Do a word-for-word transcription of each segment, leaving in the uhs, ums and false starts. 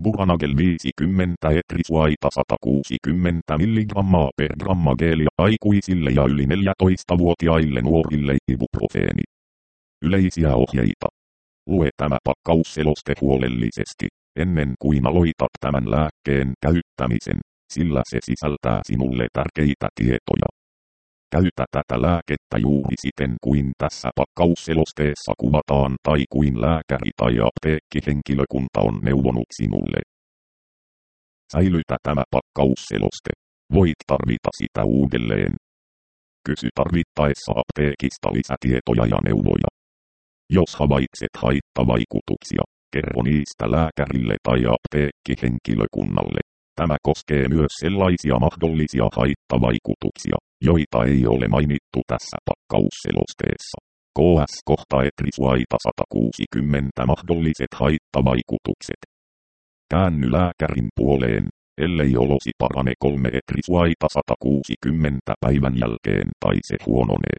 Buranagel viisikymmentä etrisuaita sata kuusikymmentä milligrammaa per gramma geelia aikuisille ja yli neljätoistavuotiaille nuorille ibuprofeeni. Yleisiä ohjeita. Lue tämä pakkausseloste huolellisesti, ennen kuin aloitat tämän lääkkeen käyttämisen, sillä se sisältää sinulle tärkeitä tietoja. Käytä tätä lääkettä juuri siten kuin tässä pakkausselosteessa kuvataan tai kuin lääkäri tai apteekkihenkilökunta on neuvonut sinulle. Säilytä tämä pakkausseloste. Voit tarvita sitä uudelleen. Kysy tarvittaessa apteekista lisätietoja ja neuvoja. Jos havaitset haittavaikutuksia, kerro niistä lääkärille tai apteekkihenkilökunnalle. Tämä koskee myös sellaisia mahdollisia haittavaikutuksia, joita ei ole mainittu tässä pakkausselosteessa. K S kohta etrisuaita sata kuusikymmentä mahdolliset haittavaikutukset. Käänny lääkärin puoleen, ellei olosi parane kolme etrisuaita sata kuusikymmentä päivän jälkeen tai se huononee.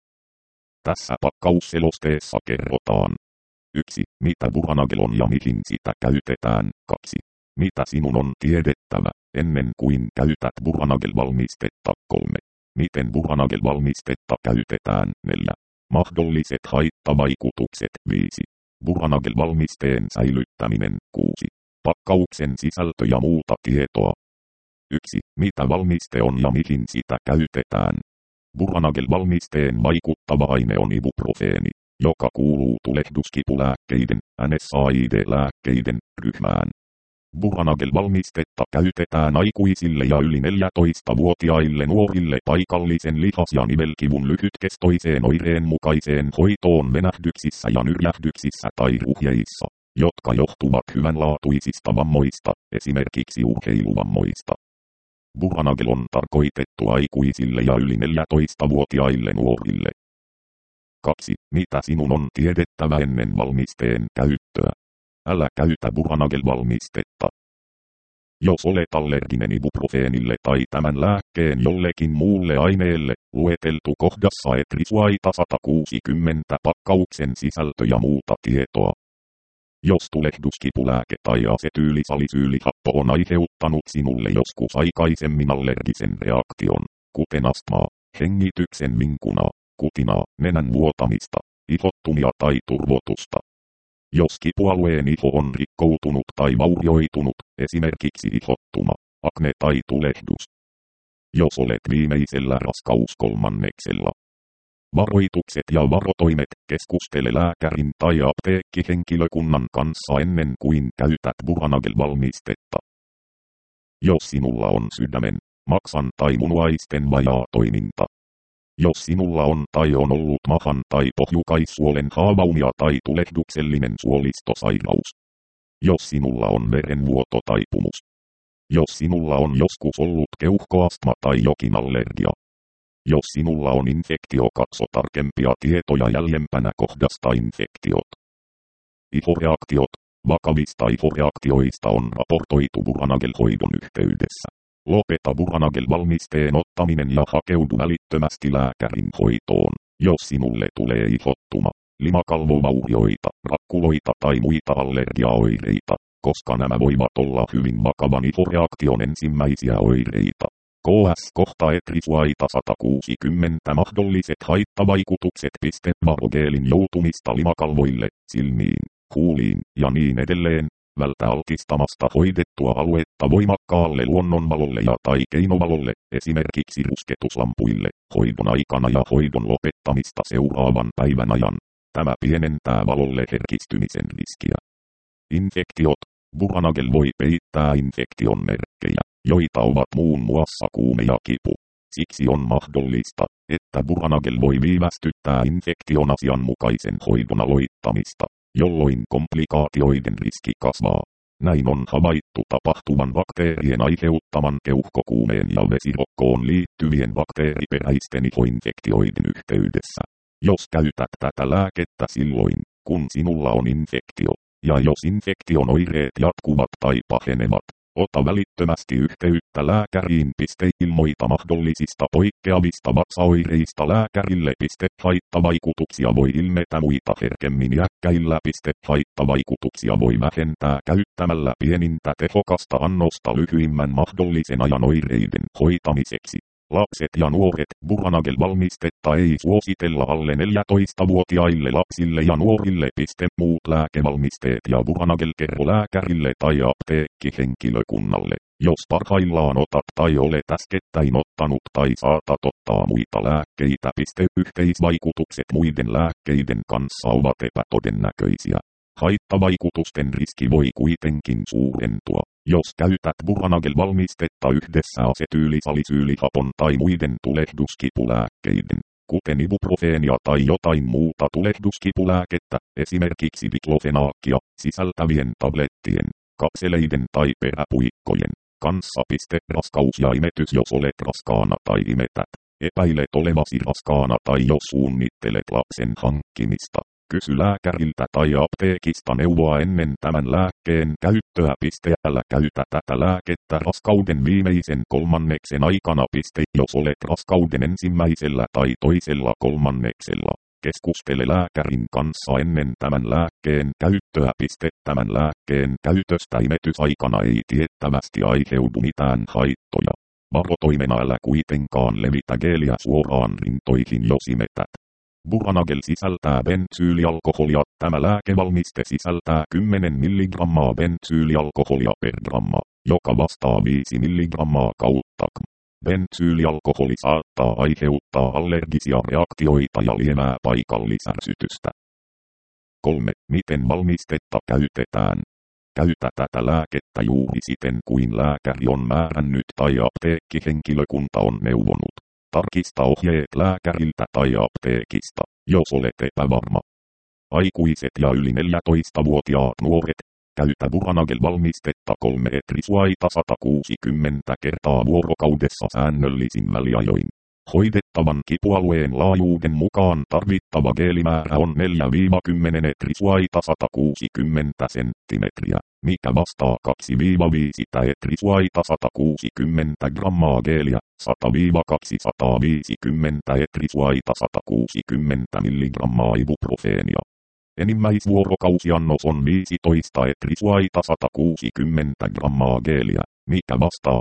Tässä pakkausselosteessa kerrotaan. yksi. Mitä Buranagel on ja mihin sitä käytetään. kaksi. Mitä sinun on tiedettävä, ennen kuin käytät Buranagel-valmistetta. kolme. Miten Buranagel-valmistetta käytetään. neljä. Mahdolliset haittavaikutukset. viisi. Buranagel-valmisteen säilyttäminen. kuusi. Pakkauksen sisältö ja muuta tietoa. yksi. Mitä valmiste on ja mihin sitä käytetään. Buranagel-valmisteen vaikuttava aine on ibuprofeeni, joka kuuluu tulehduskipulääkkeiden, N S A I D-lääkkeiden, ryhmään. Buranagel-valmistetta käytetään aikuisille ja yli neljätoistavuotiaille nuorille paikallisen lihas- ja nivelkivun lyhytkestoiseen oireenmukaiseen hoitoon venähdyksissä ja nyrjähdyksissä tai ruhjeissa, jotka johtuvat hyvänlaatuisista vammoista, esimerkiksi urheiluvammoista. Buranagel on tarkoitettu aikuisille ja yli neljätoistavuotiaille nuorille. kaksi. Mitä sinun on tiedettävä ennen valmisteen käyttöä? Älä käytä Buranagel-valmistetta. Jos olet allerginen ibuprofeenille tai tämän lääkkeen jollekin muulle aineelle, lueteltu kohdassa etrisuaita sata kuusikymmentä pakkauksen sisältö ja muuta tietoa. Jos tulehduskipulääke tai asetyylisalisyylihappo on aiheuttanut sinulle joskus aikaisemmin allergisen reaktion, kuten astmaa, hengityksen vinkunaa, kutinaa, nenän vuotamista, ihottumia tai turvotusta. Jos kipualueen iho on rikkoutunut tai vaurioitunut, esimerkiksi ihottuma, akne tai tulehdus. Jos olet viimeisellä raskauskolmanneksella. Varoitukset ja varotoimet. Keskustele lääkärin tai apteekkihenkilökunnan kanssa ennen kuin käytät Buranagel-valmistetta. Jos sinulla on sydämen, maksan tai munuaisten vajaa toiminta. Jos sinulla on tai on ollut mahan tai pohjukaissuolen haavaunia tai tulehduksellinen suolistosairaus. Jos sinulla on verenvuototaipumus. Jos sinulla on joskus ollut keuhkoastma tai jokin allergia. Jos sinulla on infektio, katso tarkempia tietoja jäljempänä kohdasta infektiot. Ihoreaktiot. Vakavista ihoreaktioista on raportoitu Buranagel-hoidon yhteydessä. Lopeta Buranagel-valmisteen ottaminen ja hakeudu välittömästi lääkärin hoitoon, jos sinulle tulee ihottuma, limakalvovaurioita, rakkuloita tai muita allergiaoireita, koska nämä voivat olla hyvin vakavan ihoreaktion ensimmäisiä oireita. K S kohta etrisuaita sata kuusikymmentä mahdolliset haittavaikutukset. Barogeelin joutumista limakalvoille, silmiin, huuliin ja niin edelleen. Vältä altistamasta hoidettua aluetta voimakkaalle luonnonvalolle ja tai keinovalolle, esimerkiksi rusketuslampuille, hoidon aikana ja hoidon lopettamista seuraavan päivän ajan. Tämä pienentää valolle herkistymisen riskiä. Infektiot. Buranagel voi peittää infektion merkkejä, joita ovat muun muassa kuume ja kipu. Siksi on mahdollista, että Buranagel voi viivästyttää infektion asianmukaisen hoidon aloittamista, jolloin komplikaatioiden riski kasvaa. Näin on havaittu tapahtuvan bakteerien aiheuttaman keuhkokuumeen ja vesirokkoon liittyvien bakteeriperäisten ihoinfektioiden yhteydessä. Jos käytät tätä lääkettä silloin, kun sinulla on infektio, ja jos infektion oireet jatkuvat tai pahenevat, Ota välittömästi yhteyttä lääkäriin. Ilmoita mahdollisista poikkeavista vatsaoireista lääkärille. Haittavaikutuksia voi ilmetä muita herkemmin iäkkäillä. Haittavaikutuksia voi vähentää käyttämällä pienintä tehokasta annosta lyhyimmän mahdollisen ajan oireiden hoitamiseksi. Lapset ja nuoret. Buranagel-valmistetta ei suositella alle neljätoistavuotiaille lapsille ja nuorille. Muut lääkevalmisteet ja Buranagel kerro lääkärille tai apteekkihenkilökunnalle, jos parhaillaan otat tai olet äskettäin ottanut tai saatat ottaa muita lääkkeitä. Yhteisvaikutukset muiden lääkkeiden kanssa ovat epätodennäköisiä. Haittavaikutusten riski voi kuitenkin suurentua, jos käytät Buranagel-valmistetta yhdessä asetyylisalisyylihapon tai muiden tulehduskipulääkkeiden, kuten ibuprofeenia tai jotain muuta tulehduskipulääkettä, esimerkiksi diklofenaakia, sisältävien tablettien, kapseleiden tai peräpuikkojen kanssa. Raskaus ja imetys. Jos olet raskaana tai imetät, epäilet olevasi raskaana tai jos suunnittelet lapsen hankkimista, kysy lääkäriltä tai apteekista neuvoa ennen tämän lääkkeen käyttöä. Älä käytä tätä lääkettä raskauden viimeisen kolmanneksen aikana. Jos olet raskauden ensimmäisellä tai toisella kolmanneksella, keskustele lääkärin kanssa ennen tämän lääkkeen käyttöä. Tämän lääkkeen käytöstä imetysaikana ei tiettävästi aiheudu mitään haittoja. Varotoimena älä kuitenkaan levitä geeliä suoraan rintoihin, jos imetät. Buranagel sisältää bensyylialkoholia. Tämä lääkevalmiste sisältää kymmenen milligrammaa bensyylialkoholia per gramma, joka vastaa viisi milligrammaa kautta g. Bensyylialkoholi saattaa aiheuttaa allergisia reaktioita ja lievää paikallisärsytystä. kolme. Miten valmistetta käytetään? Käytä tätä lääkettä juuri siten kuin lääkäri on määrännyt tai apteekkihenkilökunta on neuvonut. Tarkista ohjeet lääkäriltä tai apteekista, jos olet epävarma. Aikuiset ja yli neljätoistavuotiaat nuoret. Käytä Buranagel-valmistetta kolme etrisuaita sata kuusikymmentä kertaa vuorokaudessa säännöllisin väliajoin. Hoidettavan kipualueen laajuuden mukaan tarvittava geelimäärä on neljä kymmenen etrisuaita sata kuusikymmentä senttimetriä, mikä vastaa kaksi viisi etrisuaita sata kuusikymmentä grammaa geeliä, sata kaksisataaviisikymmentä etrisuaita sata kuusikymmentä milligrammaa ibuprofeenia. Enimmäisvuorokausiannos on viisitoista etrisuaita sata kuusikymmentä grammaa geeliä, mikä vastaa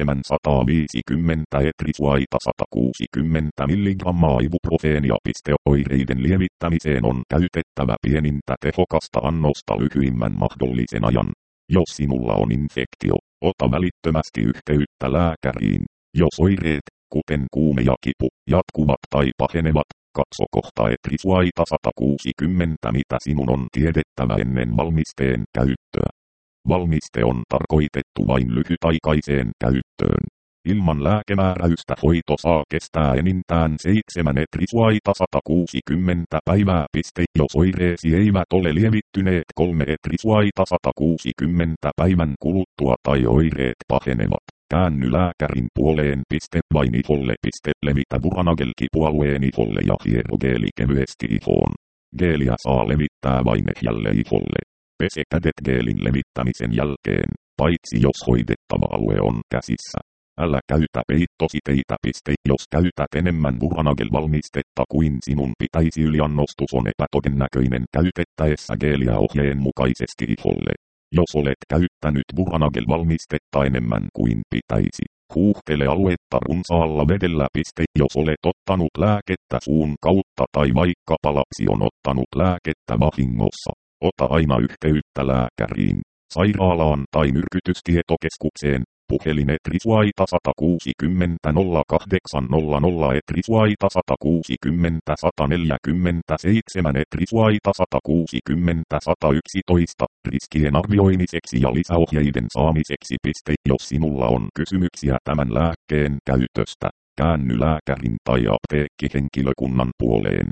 seitsemänsataaviisikymmentä etrisuaita sata kuusikymmentä milligrammaa ibuprofeenia. Oireiden lievittämiseen on käytettävä pienintä tehokasta annosta lyhyimmän mahdollisen ajan. Jos sinulla on infektio, ota välittömästi yhteyttä lääkäriin. Jos oireet, kuten kuume ja kipu, jatkuvat tai pahenevat, katso kohta etrisuaita sata kuusikymmentä, mitä sinun on tiedettävä ennen valmisteen käyttöä. Valmiste on tarkoitettu vain lyhytaikaiseen käyttöön. Ilman lääkemääräystä hoito saa kestää enintään seitsemän etrisuaita sata kuusikymmentä päivää. Jos oireesi eivät ole lievittyneet kolme etrisuaita sata kuusikymmentä päivän kuluttua tai oireet pahenevat, käänny lääkärin puoleen. Vain iholle. Levitä Buranagel kipualueen iholle ja hiero geeli kevyesti ihoon. Geeliä saa levittää vain ehjälle iholle. Pese kädet geelin levittämisen jälkeen, paitsi jos hoidettava alue on käsissä. Älä käytä peittositeitä. Jos käytät enemmän Buranagel-valmistetta kuin sinun pitäisi, yliannostus on epätodennäköinen käytettäessä geeliä ohjeen mukaisesti iholle. Jos olet käyttänyt Buranagel-valmistetta enemmän kuin pitäisi, huuhtele aluetta runsaalla vedellä. Jos olet ottanut lääkettä suun kautta tai vaikkapa lapsi on ottanut lääkettä vahingossa, ota aina yhteyttä lääkäriin, sairaalaan tai myrkytystietokeskukseen. Puhelin etrisuaita sata kuusikymmentä nolla kahdeksan nolla nolla etrisuaita sata kuusikymmentä sata neljäkymmentäseitsemän etrisuaita sata kuusikymmentä sata yksitoista riskien arvioimiseksi ja lisäohjeiden saamiseksi. Jos sinulla on kysymyksiä tämän lääkkeen käytöstä, käänny lääkärin tai apteekkihenkilökunnan puoleen.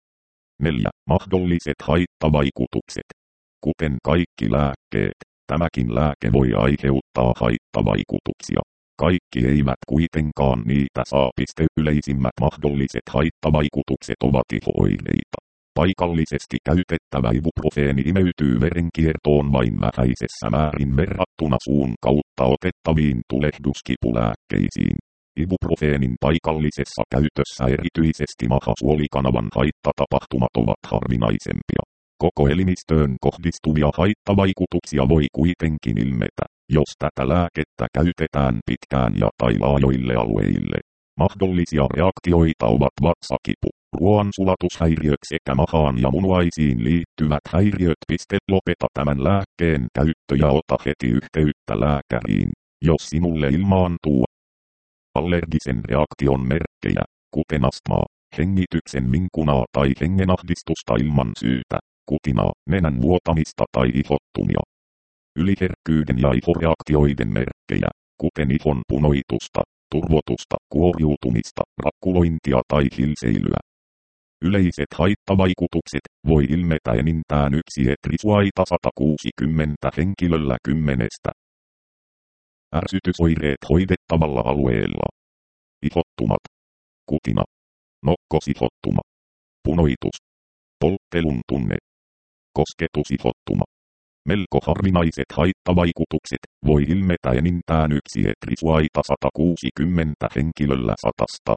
neljä. Mahdolliset haittavaikutukset. Kuten kaikki lääkkeet, tämäkin lääke voi aiheuttaa haittavaikutuksia. Kaikki eivät kuitenkaan niitä saa. Yleisimmät mahdolliset haittavaikutukset ovat iho-oireita, Paikallisesti käytettävä ibuprofeeni imeytyy verenkiertoon vain vähäisessä määrin verrattuna suun kautta otettaviin tulehduskipulääkkeisiin. Ibuprofeenin paikallisessa käytössä erityisesti mahasuolikanavan haitatapahtumat ovat harvinaisempia. Koko elimistöön kohdistuvia haittavaikutuksia voi kuitenkin ilmetä, jos tätä lääkettä käytetään pitkään ja tai laajoille alueille. Mahdollisia reaktioita ovat vatsakipu, ruoansulatushäiriöt sekä mahaan ja munuaisiin liittyvät häiriöt. Lopeta tämän lääkkeen käyttö ja ota heti yhteyttä lääkäriin, jos sinulle ilmaantuu allergisen reaktion merkkejä, kuten astmaa, hengityksen vinkunaa tai hengenahdistusta ilman syytä, kutinaa, nenän vuotamista tai ihottumia. Yliherkkyyden ja ihoreaktioiden merkkejä, kuten ihon punoitusta, turvotusta, kuoriutumista, rakkulointia tai hilseilyä. Yleiset haittavaikutukset voi ilmetä enintään yksi etrisuaita sata kuusikymmentä henkilöllä kymmenestä. Ärsytysoireet hoidettavalla alueella. Ihottumat. Kutina. Nokkosihottuma. Punoitus. Polttelun tunne. Kosketusihottuma. Melko harvinaiset haittavaikutukset voi ilmetä enintään yksi etrisuaita sata kuusikymmentä henkilöllä satasta.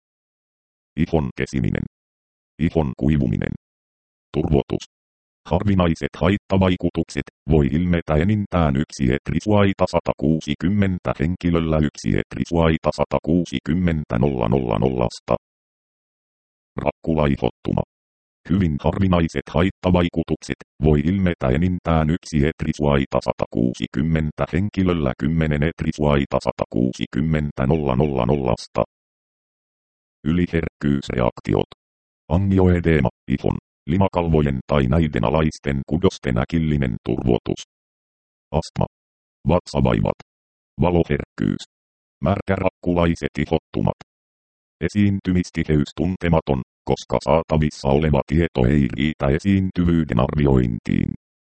Ihon kesiminen. Ihon kuivuminen. Turvotus. Harvinaiset haittavaikutukset voi ilmetä enintään yksi etrisuaita sata kuusikymmentä henkilöllä yksi etrisuaita sata kuusikymmentä nollasta. Rakkulaihottuma. Hyvin harvinaiset haittavaikutukset voi ilmetä enintään yksi etrisuaita sata kuusikymmentä henkilöllä kymmenen etrisuaita sata kuusikymmentä nollasta. Yliherkkyysreaktiot. Angioedeema, ihon, limakalvojen tai näiden alaisten kudosten äkillinen turvotus. Astma. Vatsavaivat. Valoherkkyys. Märkärakkulaiset ihottumat. Esiintymistiheys tuntematon, koska saatavissa oleva tieto ei riitä esiintyvyyden arviointiin.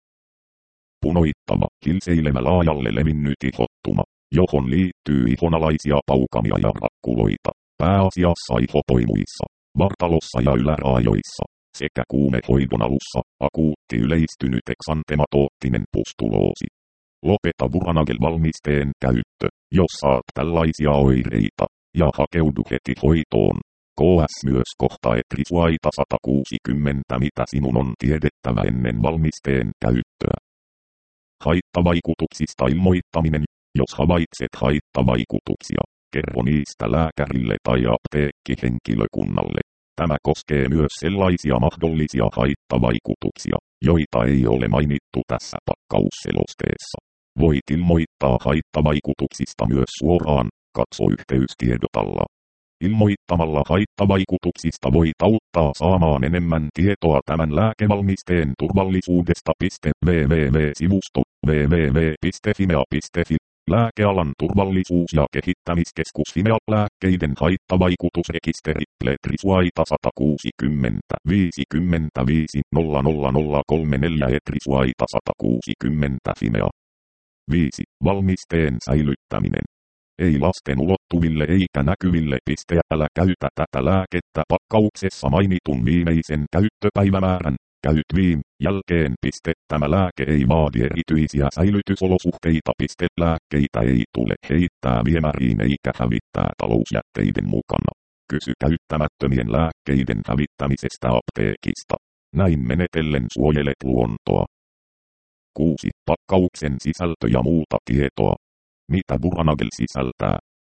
Punoittava, hilseilevä laajalle levinnyt ihottuma, johon liittyy ihonalaisia paukamia ja rakkuloita, pääasiassa ihopoimuissa, vartalossa ja yläraajoissa, sekä kuumehoidon alussa, akuutti yleistynyt eksantematoottinen pustuloosi. Lopeta Buranagel-valmisteen käyttö, jos saat tällaisia oireita, ja hakeudu heti hoitoon. K S myös kohta etrisuaita sata kuusikymmentä, mitä sinun on tiedettävä ennen valmisteen käyttöä. Haittavaikutuksista ilmoittaminen. Jos havaitset haittavaikutuksia, kerro niistä lääkärille tai apteekkihenkilökunnalle. Tämä koskee myös sellaisia mahdollisia haittavaikutuksia, joita ei ole mainittu tässä pakkausselosteessa. Voit ilmoittaa haittavaikutuksista myös suoraan, katso yhteystiedot alla. Ilmoittamalla haittavaikutuksista voit auttaa saamaan enemmän tietoa tämän lääkevalmisteen turvallisuudesta. www-sivusto www piste fimea piste fi Lääkealan turvallisuus- ja kehittämiskeskus Fimea. Lääkkeiden haittavaikutusrekisteri. Etrisuaita sata kuusikymmentä viisikymmentäviisi nolla nolla nolla kolmekymmentäneljä Etrisuaita sata kuusikymmentä Fimea. viisi. Valmisteen säilyttäminen. Ei lasten ulottuville eikä näkyville. Älä käytä tätä lääkettä pakkauksessa mainitun viimeisen käyttöpäivämäärän. Käytviin jälkeen. Tämä lääke ei vaadi erityisiä säilytysolosuhteita. Lääkkeitä ei tule heittää viemäriin eikä hävittää talousjätteiden mukana. Kysy käyttämättömien lääkkeiden hävittämisestä apteekista. Näin menetellen suojelet luontoa. kuusi. Pakkauksen sisältö ja muuta tietoa. Mitä Buranagel sisältää?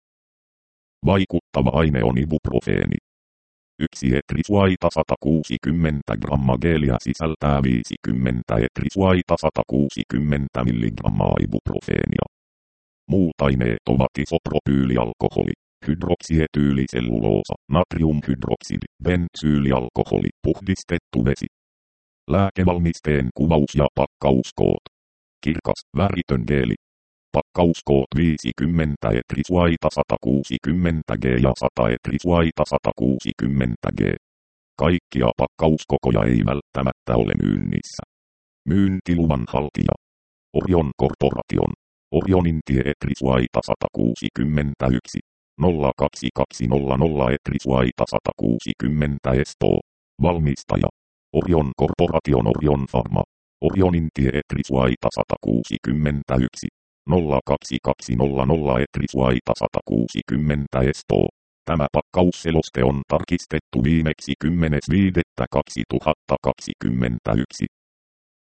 Vaikuttava aine on ibuprofeeni. Yksi etrisuaita sata kuusikymmentä grammaa geelia sisältää viisikymmentä etrisuaita sata kuusikymmentä milligrammaa ibuprofeenia. Muut aineet ovat isopropyylialkoholi, hydroksietyyliselluloosa, natriumhydroksidi, bensyylialkoholi, puhdistettu vesi. Lääkevalmisteen kuvaus ja pakkauskoot. Kirkas, väritön geeli. Pakkauskoot viisikymmentä etrisuaita sata kuusikymmentä G ja sata etrisuaita sata kuusikymmentä G. Kaikkia pakkauskokoja ei välttämättä ole myynnissä. Myyntiluvan haltija. Orion Corporation. Orionintie etrisuaita sata kuusikymmentäyksi nolla kaksi kaksi nolla nolla etrisuaita sata kuusikymmentä Espoo. Valmistaja. Orion Corporation Orion Pharma. Orionin tie Etrisvaita sata kuusikymmentäyksi. nolla kaksi kaksi nolla nolla Etrisvaita sata kuusikymmentä Espoo. Tämä pakkausseloste on tarkistettu viimeksi kymmenes viidettä kaksituhattakaksikymmentäyksi.